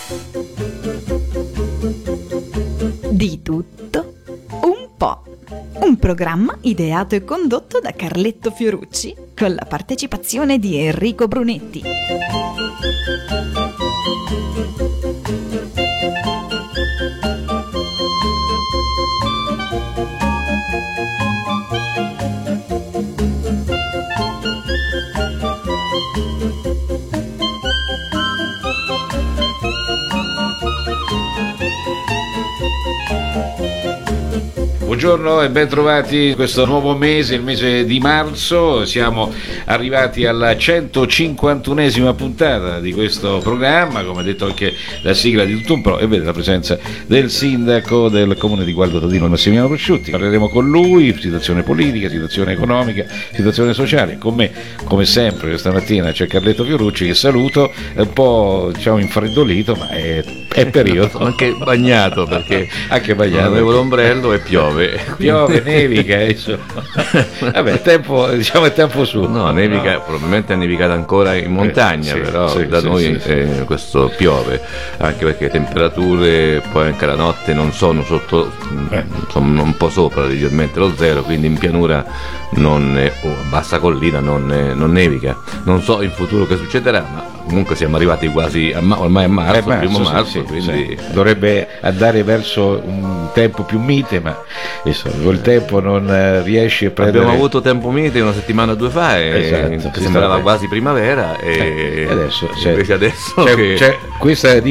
Di tutto un po'. Un programma ideato e condotto da Carletto Fiorucci con la partecipazione di Enrico Brunetti. Buongiorno e ben trovati in questo nuovo mese, il mese di marzo. Siamo arrivati alla 151esima puntata di questo programma, come ha detto anche la sigla di Tutto un Po', e vede la presenza del sindaco del comune di Gualdo Tadino, Massimiliano Prosciutti. Parleremo con lui, situazione politica, situazione economica, situazione sociale. Con me, come sempre, questa mattina c'è Carletto Fiorucci, che saluto, è un po' infreddolito, ma è periodo. Anche bagnato, perché anche bagnato, avevo l'ombrello e piove, nevica, insomma. Vabbè, è tempo su. No, nevica, probabilmente è nevicata ancora in montagna, però da noi questo piove, anche perché le temperature poi anche la notte non sono sotto, sono un po' sopra leggermente lo zero, quindi in pianura a bassa collina non nevica. Non so in futuro che succederà, ma comunque siamo arrivati quasi ormai a marzo, primo marzo, quindi dovrebbe andare verso un tempo più mite, ma col tempo non riesce a prendere. Abbiamo avuto tempo mite una settimana o due fa che sembrava quasi primavera, e adesso questa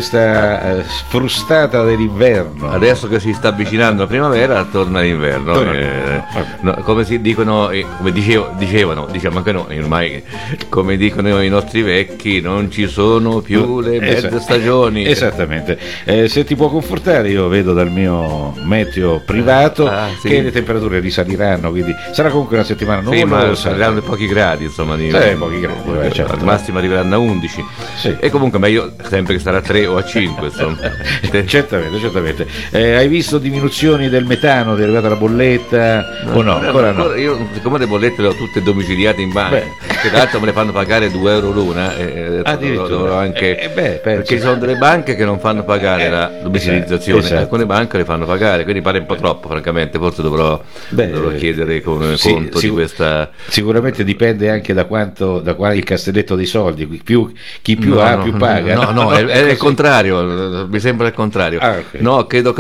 frustata dell'inverno. Adesso che si sta avvicinando la primavera, torna l'inverno. Come si dicono, come dicevano, diciamo anche noi ormai, come dicono i nostri vecchi, non ci sono più le mezze stagioni. Esattamente. Se ti può confortare, io vedo dal mio meteo privato che le temperature risaliranno, quindi sarà comunque una settimana ma saliranno pochi gradi, insomma, pochi gradi, certo. Al massimo arriveranno a 11, e comunque meglio sempre che stare a 3 o a 5, insomma. certamente. Hai visto diminuzioni del metano? Ti è arrivata la bolletta o no? Ancora no. Io, siccome le bollette le ho tutte domiciliate in banca, che tra l'altro me le fanno pagare 2 euro l'una, dovrò anche perché ci sono delle banche che non fanno pagare la domiciliazione, alcune banche le fanno pagare, quindi pare un po' troppo, francamente. Forse dovrò chiedere come conto di questa. Sicuramente dipende anche da quale il castelletto dei soldi, chi più ha più paga. No, è il contrario, mi sembra il contrario. No, credo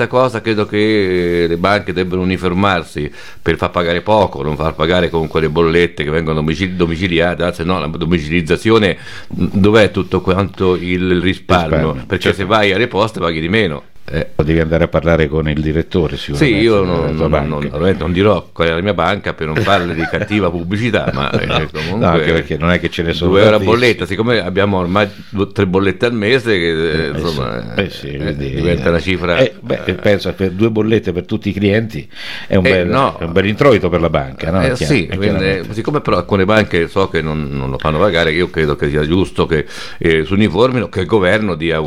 che le banche debbano uniformarsi per far pagare poco, non far pagare comunque le bollette che vengono domiciliate, anzi no, la domiciliazione, dov'è tutto quanto il risparmio? Perché se vai alle poste paghi di meno. Devi andare a parlare con il direttore, sicuramente. Sì, io non dirò qual è la mia banca per non farle di cattiva pubblicità, ma comunque anche perché non è che ce ne sono 2 euro a bolletta, siccome abbiamo ormai 3 bollette al mese, che diventa una cifra. Penso che 2 bollette per tutti i clienti è un bel introito per la banca, no? Quindi, siccome però alcune banche so che non lo fanno pagare, io credo che sia giusto che si uniformino, che il governo dia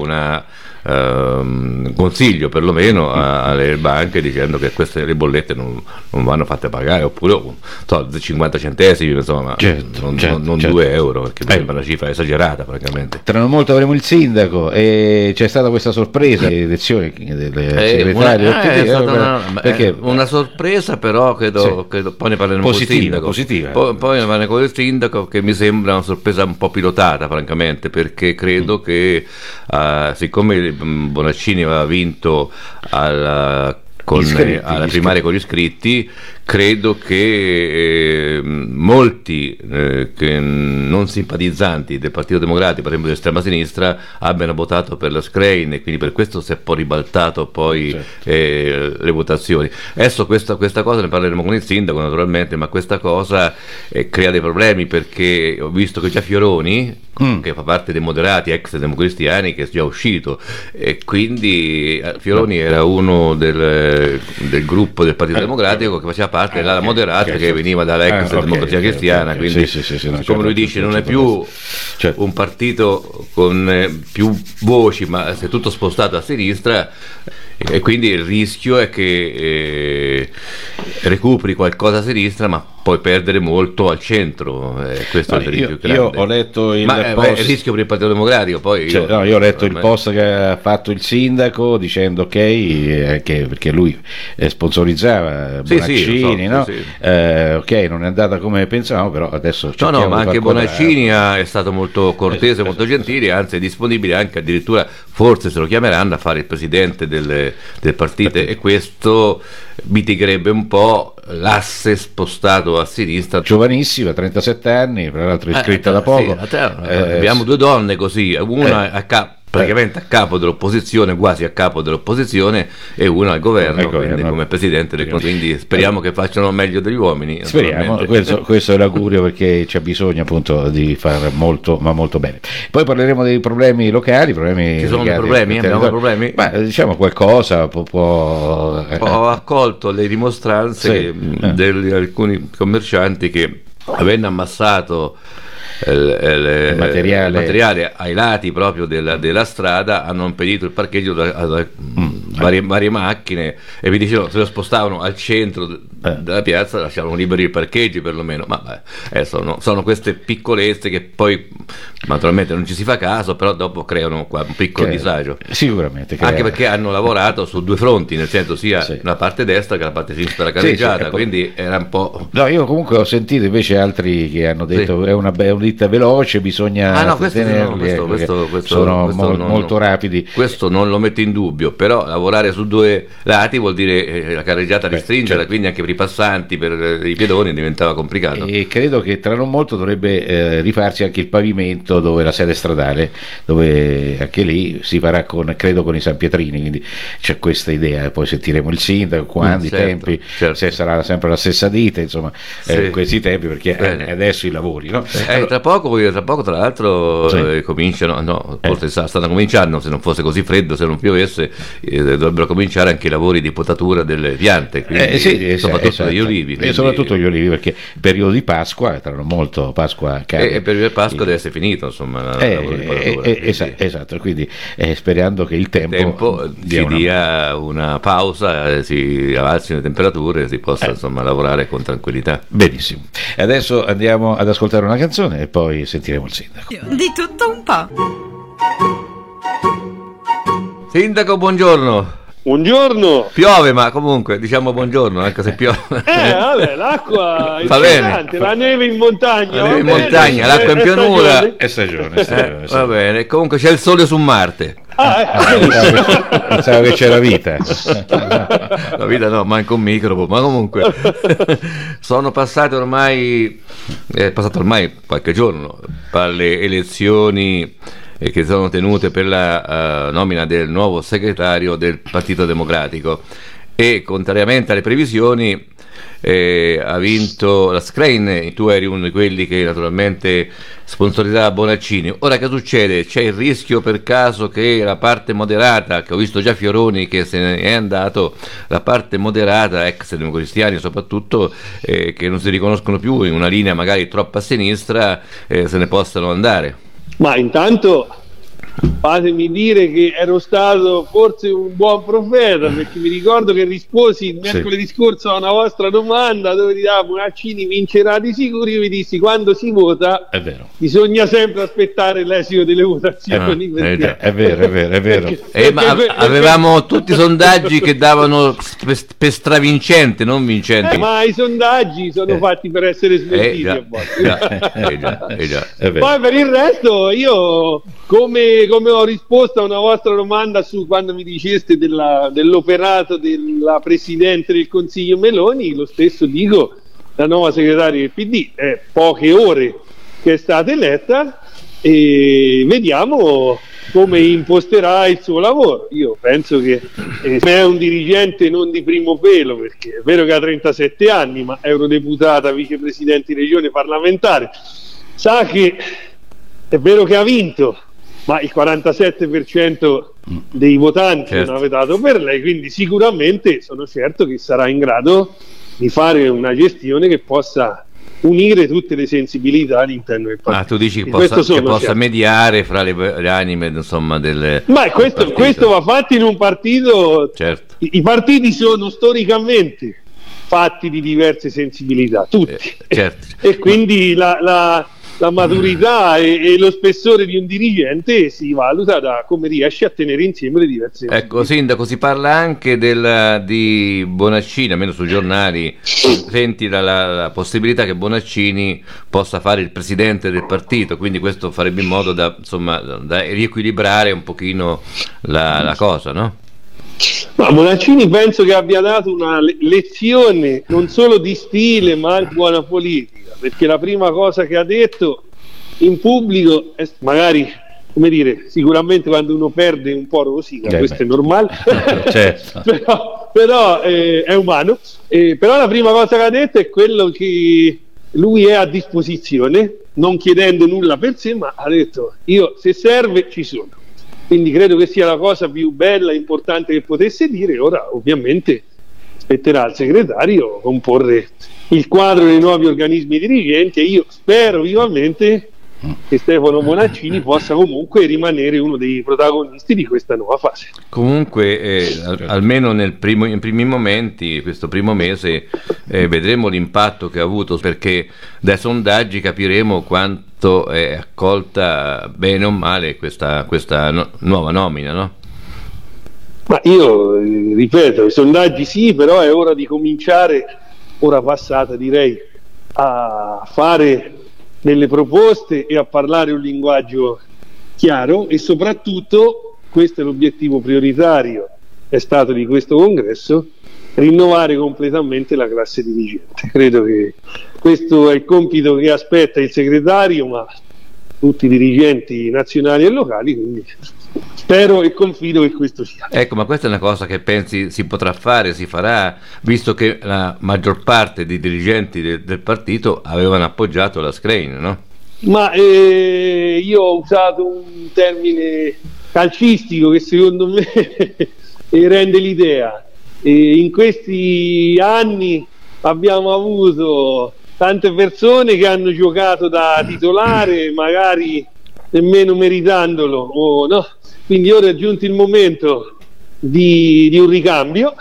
un consiglio perlomeno alle banche, dicendo che queste le bollette non vanno fatte pagare, oppure 50 centesimi, insomma, non 2 euro, perché mi sembra una cifra esagerata, francamente. Tra non molto avremo il sindaco, e c'è stata questa sorpresa, le elezioni del segretario. È stata una sorpresa, però credo poi ne parleremo positiva. Poi ne parleremo con il sindaco, che mi sembra una sorpresa un po' pilotata, francamente, perché credo che siccome Bonaccini aveva vinto alla primaria con gli iscritti, credo che molti che non simpatizzanti del Partito Democratico, per esempio dell'estrema sinistra, abbiano votato per la Schlein, e quindi per questo si è poi ribaltato le votazioni. Adesso questa cosa ne parleremo con il sindaco, naturalmente, ma questa cosa crea dei problemi, perché ho visto che già Fioroni, che fa parte dei moderati ex democristiani, che è già uscito, e quindi Fioroni era uno del gruppo del Partito Democratico che faceva parte dell'ala moderata, che veniva dall'ex democrazia cristiana, quindi come lui dice, non è più un partito con più voci, ma si è tutto spostato a sinistra, e quindi il rischio è che recuperi qualcosa a sinistra, ma puoi perdere molto al centro, questo è il rischio più grande. Io ho letto il post, è il rischio per il Partito Democratico. Poi io ho letto il post che ha fatto il sindaco dicendo perché lui sponsorizzava Bonaccini, no? Sì. Ok, non è andata come pensavamo, però adesso no, ma anche Bonaccini è stato molto cortese, molto gentile, anzi è disponibile anche addirittura, forse se lo chiameranno, a fare il presidente del partito, e questo mitigherebbe un po' l'asse spostato a sinistra. Giovanissima, 37 anni, tra l'altro iscritta da poco. Sì, abbiamo due donne così, una praticamente a capo dell'opposizione, quasi a capo dell'opposizione, e una al governo, quindi come presidente del Consiglio. Quindi speriamo che facciano meglio degli uomini. Speriamo, questo è l'augurio, perché c'è bisogno appunto di fare molto, ma molto bene. Poi parleremo dei problemi locali, ci sono dei problemi, abbiamo problemi? Ma diciamo qualcosa Ho accolto le dimostranze di alcuni commercianti che, avendo ammassato il materiale ai lati proprio della strada, hanno impedito il parcheggio da varie macchine, e mi dicevano, se lo spostavano al centro della piazza lasciavano liberi i parcheggi perlomeno, ma sono queste piccolezze che poi naturalmente non ci si fa caso, però dopo creano un piccolo disagio, sicuramente, anche perché hanno lavorato su due fronti, nel senso sia la parte destra che la parte sinistra della carreggiata, quindi era un po'... No, io comunque ho sentito invece altri che hanno detto è una ditta veloce, bisogna tenerli, sono molto rapidi. Questo non lo metto in dubbio, però lavorare su due lati vuol dire la carreggiata restringerla, quindi anche per i passanti, per i pedoni diventava complicato. E credo che tra non molto dovrebbe rifarsi anche il pavimento dove la sede stradale, dove anche lì si farà con i San Pietrini, quindi c'è questa idea, poi sentiremo il sindaco quando, i tempi, se sarà sempre la stessa ditta, insomma, questi tempi, perché adesso i lavori, no? Tra poco tra l'altro cominciano, forse stanno cominciando, se non fosse così freddo, se non piovesse, dovrebbero cominciare anche i lavori di potatura delle piante, quindi, soprattutto gli olivi. E soprattutto gli olivi, perché il periodo di Pasqua, tra non molto Pasqua cade. E il periodo di Pasqua deve essere finito, insomma. Esatto, quindi sperando che il tempo ci dia una pausa, si alzino le temperature, si possa insomma lavorare con tranquillità. Benissimo. Adesso andiamo ad ascoltare una canzone e poi sentiremo il sindaco. Di tutto un po'. Sindaco, buongiorno. Buongiorno. Piove, ma comunque diciamo buongiorno, anche se piove. Vabbè, l'acqua è va bene. La neve in montagna. La neve in montagna, l'acqua in pianura. È stagione. Va bene, comunque c'è il sole su Marte. Pensavo che c'era vita. La vita no, manca un microbo, ma comunque sono passate ormai qualche giorno alle elezioni che sono tenute per la nomina del nuovo segretario del Partito Democratico, e contrariamente alle previsioni ha vinto la Schlein. Tu eri uno di quelli che naturalmente sponsorizzava Bonaccini. Ora che succede? C'è il rischio per caso che la parte moderata, che ho visto già Fioroni che se ne è andato, la parte moderata, ex democristiani soprattutto, che non si riconoscono più in una linea magari troppo a sinistra, se ne possano andare? Ma intanto fatemi dire che ero stato forse un buon profeta, perché mi ricordo che risposi mercoledì scorso a una vostra domanda dove diceva Bonaccini vincerà di sicuro. Io vi dissi, quando si vota bisogna sempre aspettare l'esito delle votazioni. È vero. Avevamo tutti i sondaggi che davano per stravincente, non vincente. Ma i sondaggi sono fatti per essere smentiti a volte. Poi per il resto io, come ho risposto a una vostra domanda su quando mi diceste dell'operato della Presidente del Consiglio Meloni, lo stesso dico, la nuova segretaria del PD è poche ore che è stata eletta, e vediamo come imposterà il suo lavoro. Io penso che è un dirigente non di primo pelo, perché è vero che ha 37 anni, ma eurodeputata, vicepresidente di regione, parlamentare, sa che è vero che ha vinto, ma il 47% dei votanti non ha votato per lei, quindi sicuramente sono certo che sarà in grado di fare una gestione che possa unire tutte le sensibilità all'interno del partito. Tu dici che possa mediare fra le anime, insomma, delle... Ma questo va fatto in un partito. I partiti sono storicamente fatti di diverse sensibilità, tutti. Certo. E quindi la maturità e lo spessore di un dirigente si valuta da come riesce a tenere insieme le diverse sensibilità. Ecco, Sindaco, si parla anche di Bonaccini, almeno sui giornali, senti la possibilità che Bonaccini possa fare il presidente del partito, quindi questo farebbe in modo da riequilibrare un pochino la cosa, no? Ma Bonaccini penso che abbia dato una lezione non solo di stile ma anche buona politica, perché la prima cosa che ha detto in pubblico è magari, come dire, sicuramente quando uno perde un po' rosica, questo è normale, Certo. però è umano, però la prima cosa che ha detto è quello che lui è a disposizione, non chiedendo nulla per sé, ma ha detto io se serve ci sono. Quindi credo che sia la cosa più bella e importante che potesse dire. Ora ovviamente spetterà al segretario comporre il quadro dei nuovi organismi dirigenti e io spero vivamente che Stefano Bonaccini possa comunque rimanere uno dei protagonisti di questa nuova fase. Comunque almeno in primi momenti, questo primo mese, vedremo l'impatto che ha avuto, perché dai sondaggi capiremo quanto è accolta bene o male questa nuova nomina, no? Ma io ripeto, i sondaggi sì, però è ora di cominciare, ora passata direi, a fare delle proposte e a parlare un linguaggio chiaro, e soprattutto, questo è l'obiettivo prioritario, è stato di questo congresso, rinnovare completamente la classe dirigente. Credo che questo è il compito che aspetta il segretario, ma tutti i dirigenti nazionali e locali, quindi spero e confido che questo sia. Ecco, ma questa è una cosa che pensi si potrà fare, si farà, visto che la maggior parte dei dirigenti del partito avevano appoggiato la Schlein, no? Ma io ho usato un termine calcistico che secondo me rende l'idea. In questi anni abbiamo avuto tante persone che hanno giocato da titolare, magari nemmeno meritandolo, o no. Quindi ora è giunto il momento di un ricambio,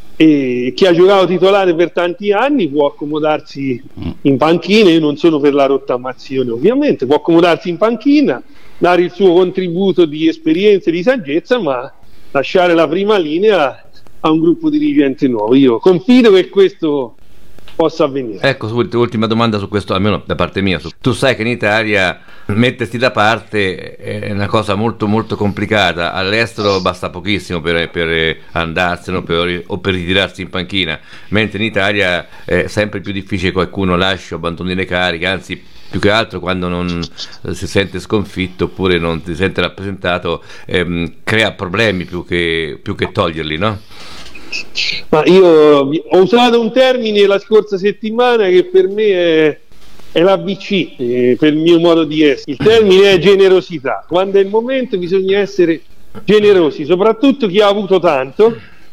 e chi ha giocato titolare per tanti anni può accomodarsi in panchina. Io non sono per la rottamazione ovviamente, può accomodarsi in panchina, dare il suo contributo di esperienza e di saggezza, ma lasciare la prima linea a un gruppo dirigente nuovo. Io confido che questo possa avvenire. Ecco, ultima domanda su questo, almeno da parte mia. Tu sai che in Italia mettersi da parte è una cosa molto molto complicata. All'estero basta pochissimo per andarsene o per ritirarsi in panchina, mentre in Italia è sempre più difficile che qualcuno lasci o abbandoni le cariche, anzi più che altro quando non si sente sconfitto oppure non si sente rappresentato, crea problemi più che toglierli, no? Ma io ho usato un termine la scorsa settimana che per me è l'ABC, per il mio modo di essere. Il termine è generosità. Quando è il momento bisogna essere generosi, soprattutto chi ha avuto tanto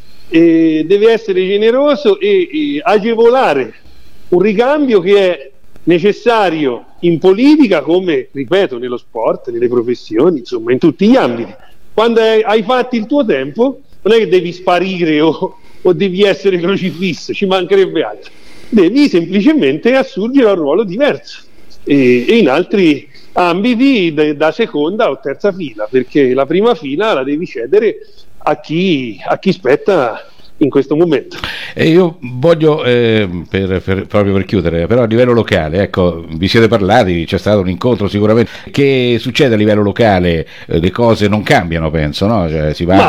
deve essere generoso e agevolare un ricambio che è necessario in politica, come ripeto nello sport, nelle professioni, insomma in tutti gli ambiti. Quando hai fatto il tuo tempo non è che devi sparire o devi essere crocifisso, ci mancherebbe altro, devi semplicemente assurgere a un ruolo diverso e in altri ambiti da seconda o terza fila, perché la prima fila la devi cedere a chi spetta in questo momento. E io voglio, proprio per chiudere, però a livello locale, ecco, vi siete parlati, c'è stato un incontro sicuramente. Che succede a livello locale? Le cose non cambiano, penso, no? Cioè, si va... Ma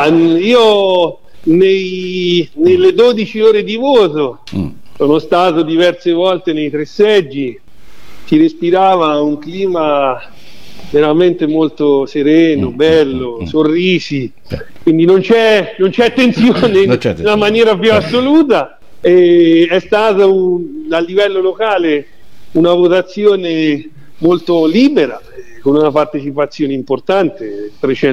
io nelle 12 ore di voto sono stato diverse volte nei 3 seggi, si respirava un clima veramente molto sereno, bello, sorrisi, quindi non c'è tensione nella maniera più assoluta. È stata a livello locale una votazione molto libera, con una partecipazione importante,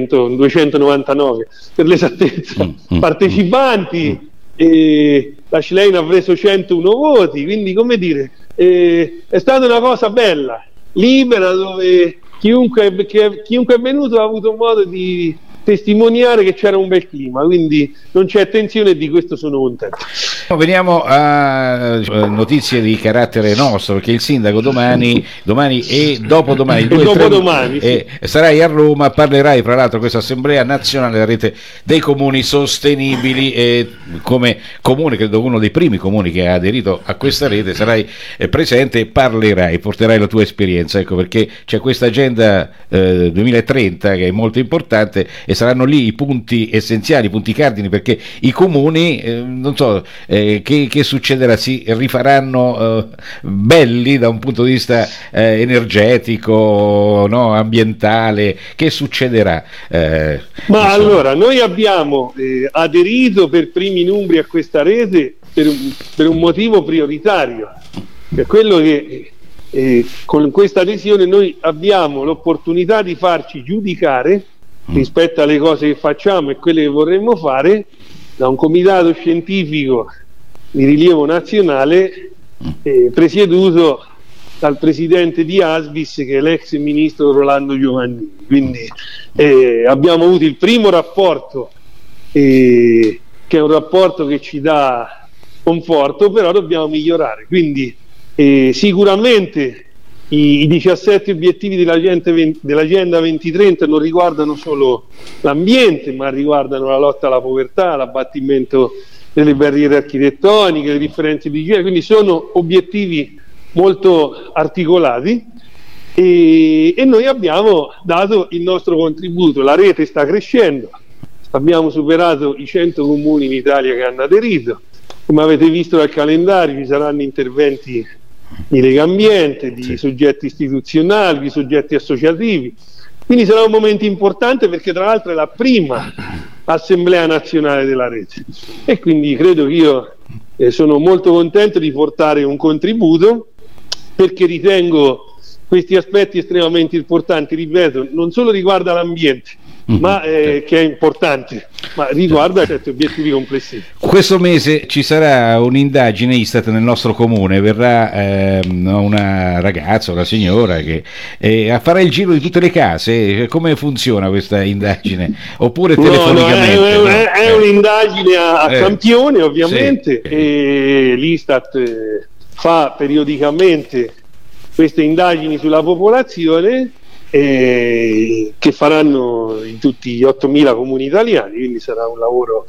299 per l'esattezza partecipanti, e la Schlein ha preso 101 voti, quindi come dire, è stata una cosa bella, libera, dove chiunque è venuto ha avuto modo di testimoniare che c'era un bel clima, quindi non c'è tensione e di questo sono contento. Veniamo a notizie di carattere nostro, perché il sindaco domani e dopodomani, il 2 e 3, dopodomani, sì. Sarai a Roma, parlerai fra l'altro a questa assemblea nazionale della rete dei comuni sostenibili, e come comune, credo uno dei primi comuni che ha aderito a questa rete, sarai presente e porterai la tua esperienza, ecco perché c'è questa agenda 2030 che è molto importante, e saranno lì i punti essenziali, i punti cardini, perché i comuni non so che succederà, si rifaranno belli da un punto di vista energetico, no, ambientale, che succederà? Ma allora, noi abbiamo aderito per primi in Umbria a questa rete per un motivo prioritario, che è quello che con questa adesione noi abbiamo l'opportunità di farci giudicare rispetto alle cose che facciamo e quelle che vorremmo fare da un comitato scientifico di rilievo nazionale presieduto dal presidente di Asvis, che è l'ex ministro Rolando Giovannini. Quindi abbiamo avuto il primo rapporto, che è un rapporto che ci dà conforto, però dobbiamo migliorare. Quindi sicuramente i 17 obiettivi dell'Agenda 2030 non riguardano solo l'ambiente, ma riguardano la lotta alla povertà, l'abbattimento delle barriere architettoniche, le differenze di genere, quindi sono obiettivi molto articolati, e noi abbiamo dato il nostro contributo. La rete sta crescendo, abbiamo superato i 100 comuni in Italia che hanno aderito. Come avete visto dal calendario, ci saranno interventi di Legambiente, di soggetti istituzionali, di soggetti associativi, quindi sarà un momento importante, perché tra l'altro è la prima assemblea nazionale della rete, e quindi credo che io sono molto contento di portare un contributo, perché ritengo questi aspetti estremamente importanti. Ripeto, non solo riguarda l'ambiente, ma che è importante, ma riguarda certi obiettivi complessivi. Questo mese ci sarà un'indagine Istat nel nostro comune, verrà una ragazza, una signora che farà il giro di tutte le case. Come funziona questa indagine? Oppure telefonicamente? È un'indagine a campione, ovviamente, e l'Istat fa periodicamente queste indagini sulla popolazione, che faranno in tutti gli 8.000 comuni italiani, quindi sarà un lavoro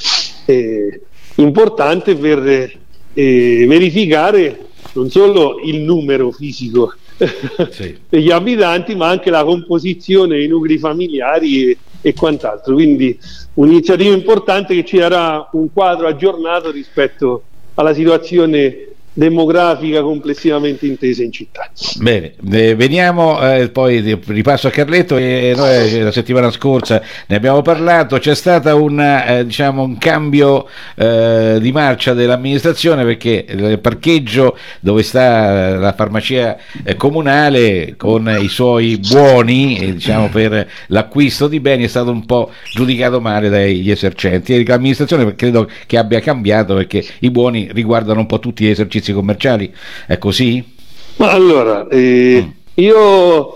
importante per verificare non solo il numero fisico degli abitanti, ma anche la composizione dei nuclei familiari e quant'altro. Quindi un'iniziativa importante che ci darà un quadro aggiornato rispetto alla situazione demografica complessivamente intesa in città. Bene, veniamo poi ripasso a Carletto, e noi la settimana scorsa ne abbiamo parlato. C'è stata un cambio di marcia dell'amministrazione, perché il parcheggio dove sta la farmacia comunale con i suoi buoni per l'acquisto di beni è stato un po' giudicato male dagli esercenti, e l'amministrazione credo che abbia cambiato, perché i buoni riguardano un po' tutti gli esercizi commerciali. È così? Ma allora, io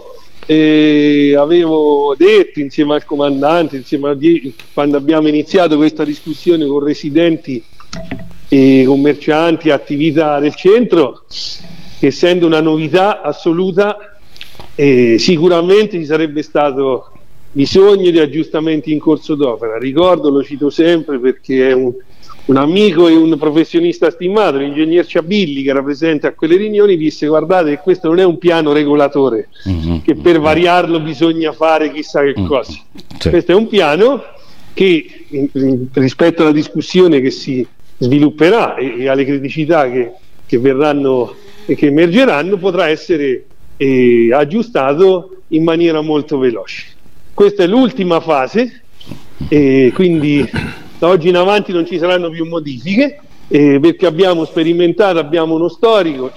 avevo detto insieme al comandante, quando abbiamo iniziato questa discussione con residenti e commercianti, attività del centro, che essendo una novità assoluta, sicuramente ci sarebbe stato bisogno di aggiustamenti in corso d'opera. Ricordo, lo cito sempre perché è un amico e un professionista stimato, l'ingegner Ciabilli, che era presente a quelle riunioni, disse: guardate che questo non è un piano regolatore, che per variarlo bisogna fare chissà che cosa. Questo è un piano che, rispetto alla discussione che si svilupperà e alle criticità che verranno e che emergeranno, potrà essere aggiustato in maniera molto veloce. Questa è l'ultima fase, quindi da oggi in avanti non ci saranno più modifiche, perché abbiamo sperimentato, abbiamo uno storico: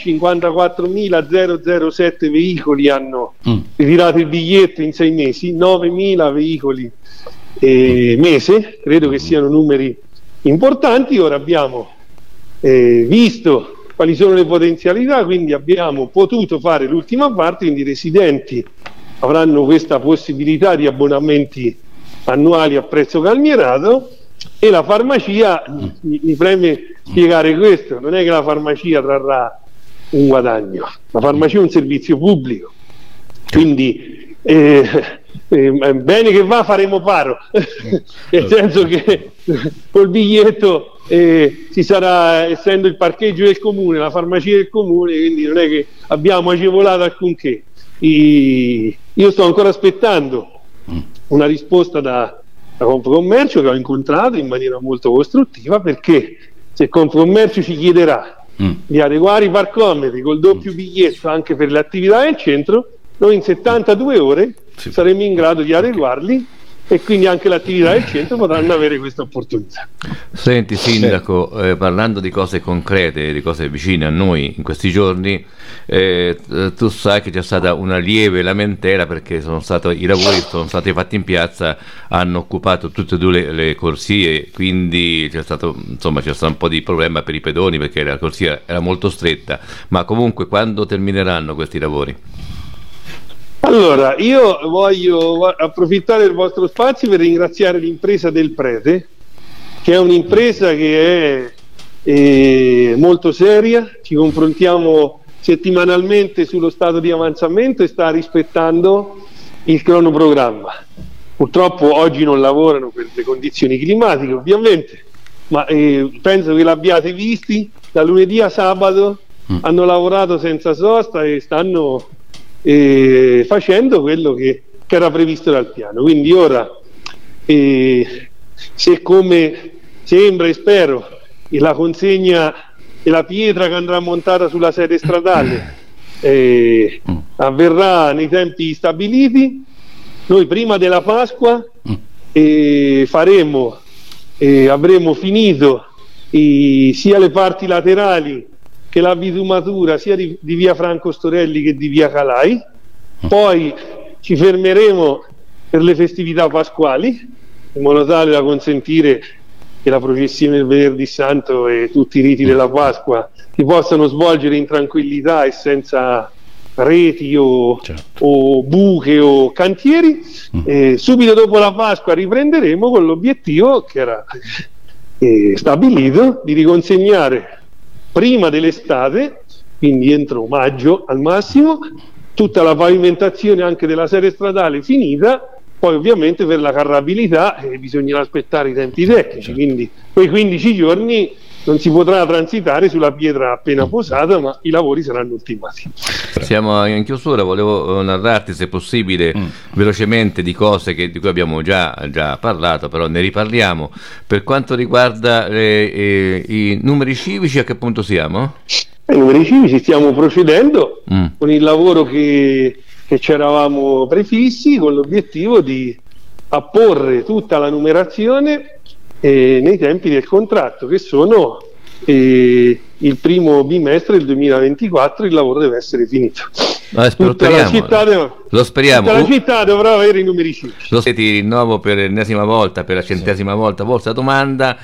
54.007 veicoli hanno ritirato il biglietto in 6 mesi, 9.000 veicoli mese, credo che siano numeri importanti. Ora abbiamo visto quali sono le potenzialità, quindi abbiamo potuto fare l'ultima parte, quindi i residenti avranno questa possibilità di abbonamenti annuali a prezzo calmierato, e la farmacia, mi preme spiegare questo, non è che la farmacia trarrà un guadagno, la farmacia è un servizio pubblico, quindi bene che va, faremo paro, nel senso che col biglietto ci sarà, essendo il parcheggio del comune, la farmacia del comune, quindi non è che abbiamo agevolato alcunché. Io sto ancora aspettando una risposta da Confcommercio, che ho incontrato in maniera molto costruttiva, perché se Confcommercio ci chiederà di adeguare i parcometri col doppio biglietto anche per le attività del centro, noi in 72 ore saremo in grado di adeguarli, e quindi anche l'attività del centro potranno avere questa opportunità. Senti Sindaco, parlando di cose concrete, di cose vicine a noi in questi giorni, tu sai che c'è stata una lieve lamentela perché i lavori sono stati fatti in piazza, hanno occupato tutte e due le corsie, quindi c'è stato un po' di problema per i pedoni perché la corsia era molto stretta, ma comunque quando termineranno questi lavori? Allora, io voglio approfittare del vostro spazio per ringraziare l'impresa del Prete, che è un'impresa che è molto seria, ci confrontiamo settimanalmente sullo stato di avanzamento e sta rispettando il cronoprogramma. Purtroppo oggi non lavorano per le condizioni climatiche, ovviamente, ma penso che l'abbiate visti, da lunedì a sabato hanno lavorato senza sosta e stanno facendo quello che era previsto dal piano. Quindi ora, se come sembra e spero la consegna e la pietra che andrà montata sulla sede stradale avverrà nei tempi stabiliti, noi prima della Pasqua avremo finito sia le parti laterali che la bitumatura sia di via Franco Storelli che di via Calai. Poi ci fermeremo per le festività pasquali, in modo tale da consentire che la processione del Venerdì Santo e tutti i riti della Pasqua si possano svolgere in tranquillità e senza reti o buche o cantieri. Subito dopo la Pasqua riprenderemo con l'obiettivo che era stabilito di riconsegnare prima dell'estate, quindi entro maggio al massimo, tutta la pavimentazione anche della sede stradale finita. Poi ovviamente per la carrabilità bisognerà aspettare i tempi tecnici, quindi quei 15 giorni non si potrà transitare sulla pietra appena posata, ma i lavori saranno ultimati. Siamo in chiusura, volevo narrarti se possibile velocemente di cose di cui abbiamo già parlato, però ne riparliamo. Per quanto riguarda i numeri civici, a che punto siamo? I numeri civici stiamo procedendo con il lavoro che ci eravamo prefissi, con l'obiettivo di apporre tutta la numerazione nei tempi del contratto, che sono il primo bimestre del 2024. Il lavoro deve essere finito. Tutta la città dovrà avere i numeri civici. Ti rinnovo per l'ennesima volta, per la 100ª volta, la domanda: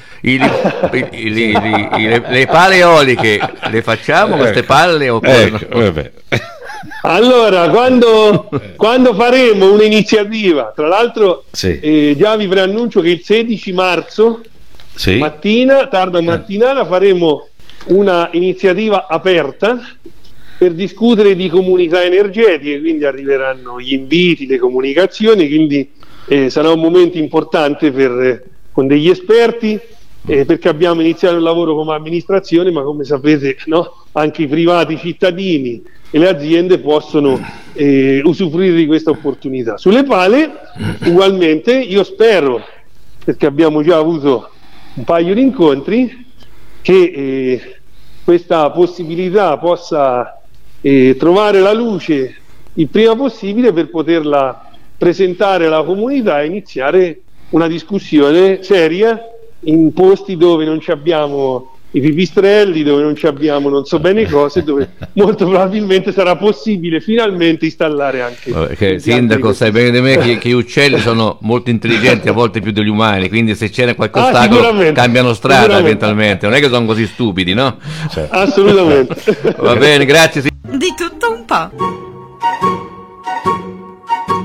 le pale eoliche le facciamo queste palle oppure no? Allora, quando faremo un'iniziativa, tra l'altro già vi preannuncio che il 16 marzo mattina, tarda mattinata, faremo una iniziativa aperta per discutere di comunità energetiche, quindi arriveranno gli inviti, le comunicazioni, quindi sarà un momento importante con degli esperti, perché abbiamo iniziato il lavoro come amministrazione, ma come sapete anche i privati cittadini e le aziende possono usufruire di questa opportunità. Sulle pale ugualmente io spero, perché abbiamo già avuto un paio di incontri, che questa possibilità possa trovare la luce il prima possibile per poterla presentare alla comunità e iniziare una discussione seria in posti dove non ci abbiamo i pipistrelli, dove non ci abbiamo non so bene cose, dove molto probabilmente sarà possibile finalmente installare anche Sindaco, sai bene di me che gli uccelli sono molto intelligenti, a volte più degli umani, quindi se c'è qualche ostacolo cambiano strada eventualmente, non è che sono così stupidi, no? Assolutamente. Va bene, grazie. Di tutto un po'.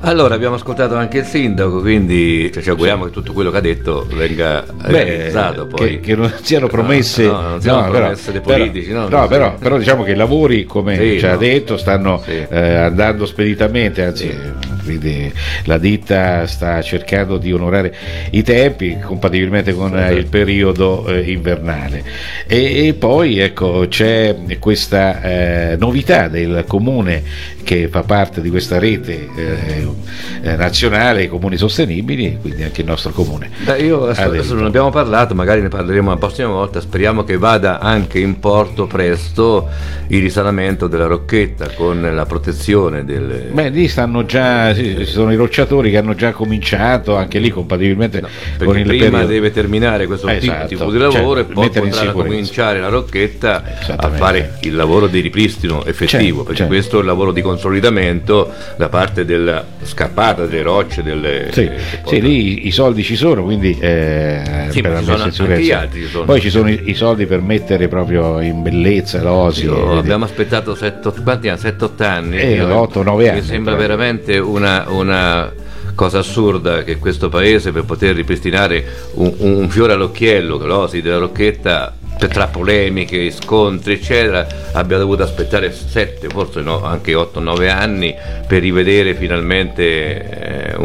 Allora, abbiamo ascoltato anche il sindaco, quindi ci auguriamo che tutto quello che ha detto venga realizzato. Poi. Che non siano promesse, non siano promesse dei politici. Però diciamo che i lavori, come ci ha detto, stanno andando speditamente, anzi quindi la ditta sta cercando di onorare i tempi compatibilmente con il periodo invernale. E poi ecco, c'è questa novità del comune che fa parte di questa rete nazionale, i comuni sostenibili, quindi anche il nostro comune. Io adesso non abbiamo parlato, magari ne parleremo la prossima volta. Speriamo che vada anche in porto presto il risanamento della Rocchetta con la protezione delle. Lì stanno già, ci sono i rocciatori che hanno già cominciato, anche lì compatibilmente con il prima periodo. Deve terminare questo tipo di lavoro, e poi potrà cominciare la Rocchetta a fare il lavoro di ripristino effettivo, perché questo è il lavoro di consolidamento da parte della scappata delle rocce lì i soldi ci sono, quindi per la messa in sicurezza. Poi ci sono i soldi per mettere proprio in bellezza l'osi. Abbiamo aspettato 7-8 anni, 8-9 anni. Mi sembra veramente una cosa assurda che questo paese, per poter ripristinare un fiore all'occhiello, l'osi della Rocchetta, tra polemiche, scontri eccetera, abbia dovuto aspettare 7, forse no, anche 8-9 anni per rivedere finalmente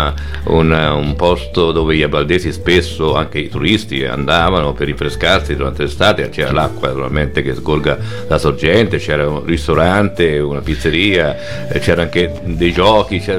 un posto dove gli abaldesi, spesso anche i turisti, andavano per rinfrescarsi durante l'estate. C'era l'acqua naturalmente che sgorga la sorgente, c'era un ristorante, una pizzeria, c'era anche dei giochi, c'era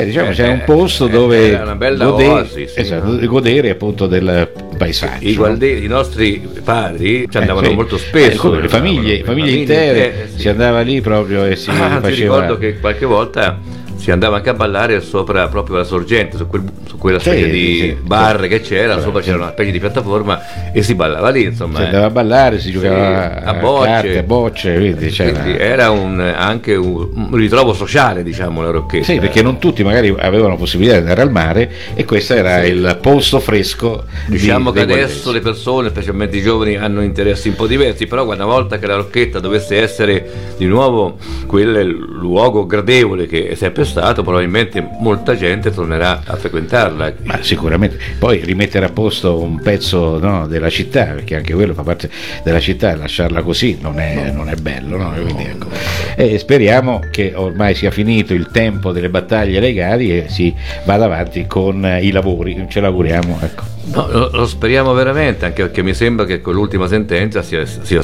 un posto dove era una bella oasi, godere appunto del paesaggio. I nostri padri ci andavano molto spesso, le famiglie intere, si andava lì proprio e si faceva. Ti ricordo che qualche volta si andava anche a ballare sopra proprio la sorgente, su quella specie di bar che c'era, sopra c'era una specie di piattaforma e si ballava lì, insomma. Si andava a ballare, si giocava a bocce, quindi era anche un ritrovo sociale, diciamo, la Rocchetta. Sì, perché non tutti magari avevano possibilità di andare al mare, e questo era il posto fresco. Diciamo che adesso le persone, specialmente i giovani, hanno interessi un po' diversi, però una volta che la Rocchetta dovesse essere di nuovo quel luogo gradevole che è sempre stato, probabilmente molta gente tornerà a frequentarla. Ma sicuramente. Poi rimettere a posto un pezzo della città, perché anche quello fa parte della città, e lasciarla così non è bello, no? Quindi, ecco. E speriamo che ormai sia finito il tempo delle battaglie legali e si vada avanti con i lavori, ce l'auguriamo, ecco. No, lo speriamo veramente, anche perché mi sembra che con l'ultima sentenza sia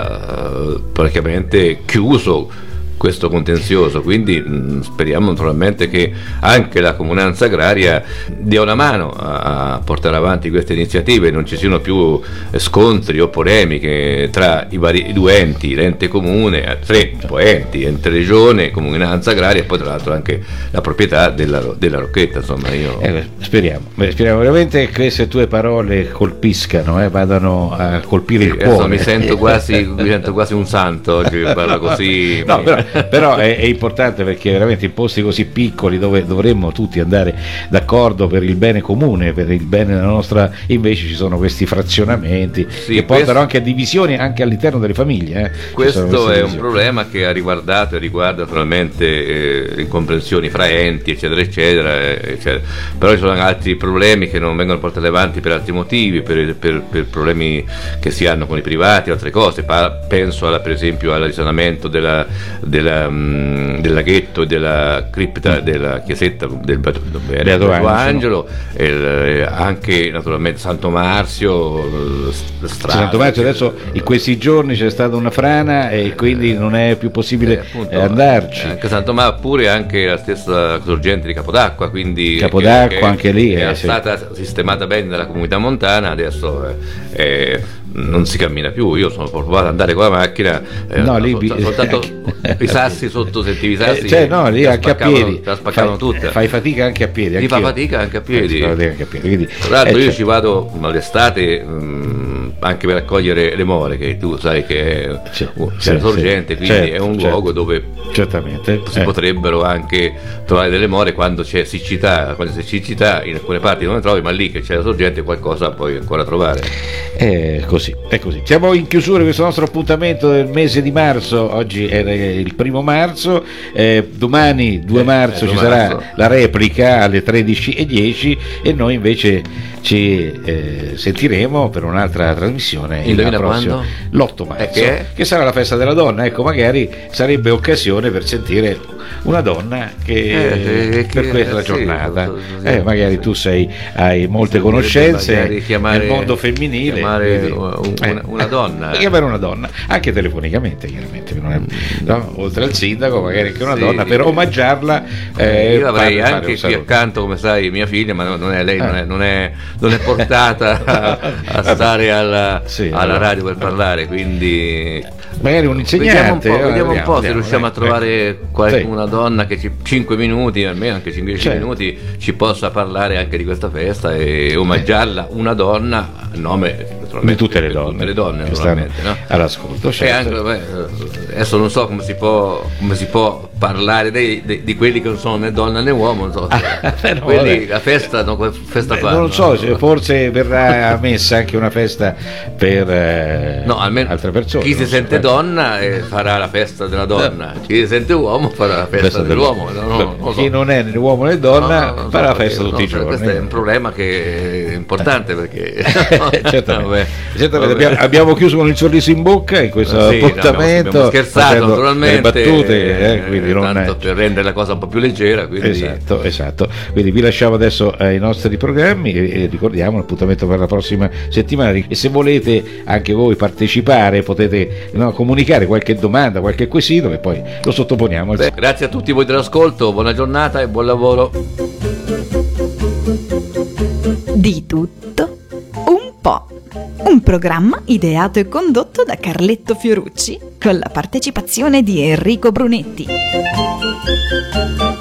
stata praticamente chiuso questo contenzioso, quindi speriamo naturalmente che anche la comunanza agraria dia una mano a portare avanti queste iniziative, non ci siano più scontri o polemiche tra i due enti, l'ente comune, 3 enti, ente regione, comunanza agraria, e poi tra l'altro anche la proprietà della Rocchetta, insomma. Speriamo veramente che queste tue parole colpiscano, vadano a colpire il cuore. Mi sento quasi un santo oggi che parla così. No, però è importante, perché veramente in posti così piccoli, dove dovremmo tutti andare d'accordo per il bene comune, per il bene della nostra, invece ci sono questi frazionamenti che portano anche a divisioni anche all'interno delle famiglie. Questo è un problema che ha riguardato e riguarda naturalmente incomprensioni fra enti, eccetera eccetera, però ci sono altri problemi che non vengono portati avanti per altri motivi, per problemi che si hanno con i privati, altre cose. Penso per esempio al risanamento del laghetto e della cripta della chiesetta del Beato Angelo, anche naturalmente Santo Marzio. Santo Marzio adesso in questi giorni c'è stata una frana e quindi non è più possibile andarci. Anche Santo Marzio, pure anche la stessa sorgente di Capodacqua, quindi Capodacqua anche lì è stata sistemata bene dalla comunità montana, adesso non si cammina più. Io sono provato ad andare con la macchina, soltanto i sassi sotto, sentivi i sassi, lì anche a piedi la spaccavano tutte. Fai fatica anche a piedi, fa fatica anche a piedi. Tra l'altro io ci vado all'estate anche per accogliere le more, che tu sai che è c'è la sorgente, quindi certo, è un luogo dove certamente si potrebbero anche trovare delle more quando c'è siccità, in alcune parti non le trovi, ma lì che c'è la sorgente qualcosa puoi ancora trovare. È così. Siamo in chiusura di questo nostro appuntamento del mese di marzo. Oggi è il 1° marzo, domani 2 marzo ci sarà la replica alle 13:10 e noi invece ci sentiremo per un'altra trasmissione l'8 marzo, che sarà la festa della donna. Ecco, magari sarebbe occasione per sentire una donna che per questa giornata magari tu hai molte conoscenze nel mondo femminile, una donna, chiamare una donna anche telefonicamente, chiaramente, oltre al sindaco magari anche una donna, per omaggiarla. Io avrei anche qui accanto, come sai, mia figlia, ma non è lei, non è portata a stare alla radio per parlare, quindi magari un insegnante. Vediamo un po' se riusciamo a trovare una donna che 5 minuti, almeno anche 5 minuti, ci possa parlare anche di questa festa e omaggiarla, una donna a nome di tutte le donne naturalmente, no? All'ascolto, certo. Adesso non so come si può parlare di quelli che non sono né donna né uomo, non so. Quelli, la festa qua, non so, forse verrà messa anche una festa per almeno altre persone. Chi si sente donna farà la festa della donna, chi si sente uomo farà la festa dell'uomo. Chi non è né uomo né donna farà la festa tutti i giorni. Questo è un problema che è importante, perché certamente. Abbiamo chiuso con il sorriso in bocca in questo appuntamento, abbiamo scherzato naturalmente, battute, quindi tanto per rendere la cosa un po' più leggera, quindi. Esatto, quindi vi lasciamo adesso ai nostri programmi e ricordiamo l'appuntamento per la prossima settimana, e se volete anche voi partecipare potete comunicare qualche domanda, qualche quesito, e poi lo sottoponiamo. Grazie a tutti voi dell'ascolto, buona giornata e buon lavoro. Di tutto un po'. Un programma ideato e condotto da Carletto Fiorucci con la partecipazione di Enrico Brunetti.